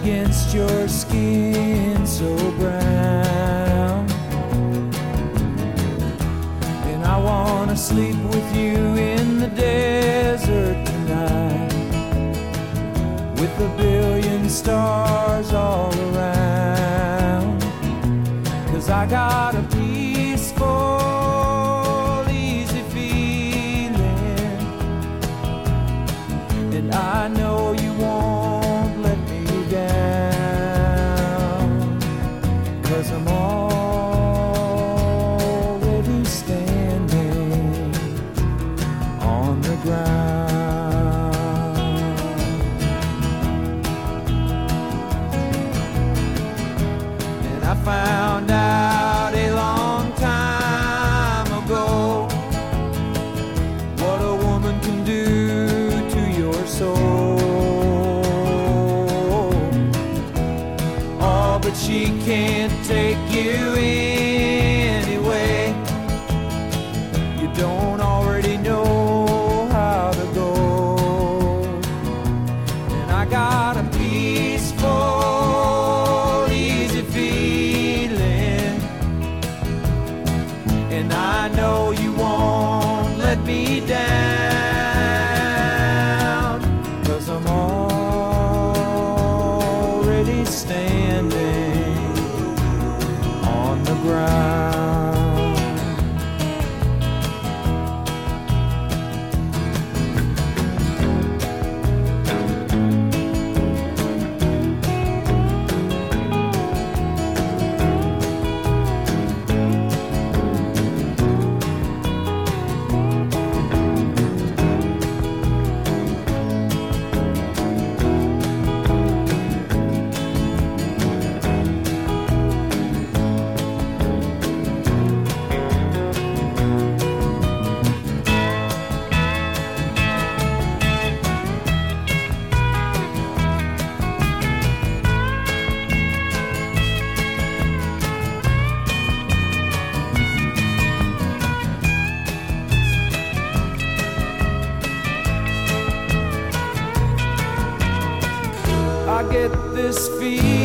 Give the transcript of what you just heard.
against your skin so brown. And I wanna sleep with you in the desert tonight, with a billion stars all around. 'Cause I got a peaceful, easy feeling, and I know you won't let me down. 'Cause I'm already standing on the ground. And I found out a long time ago what a woman can do to your soul. Oh, but she can't take you anyway. You don't already know how to go. And I got a peaceful, easy feeling, and I know you won't let me down. 'Cause I'm already standing on the ground. I get this feeling